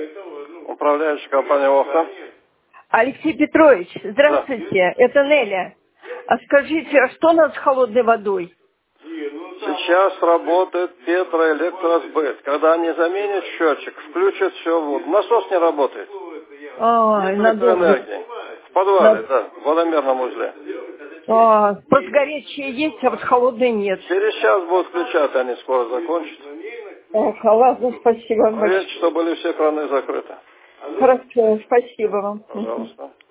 Управляющая компания «Вовка». Алексей Петрович, здравствуйте, это Неля. А скажите, а что у нас с холодной водой? Сейчас работает Петроэлектросбыт. Когда они заменят счетчик, включат все в воду. Насос не работает. Электроэнергии. В подвале, да, в водомерном узле. Просто горячие есть, а вот холодной нет. Через час будут включать, они скоро закончат. Ладно, спасибо вам большое. Проверьте, что были все краны закрыты. Хорошо, спасибо вам. Пожалуйста.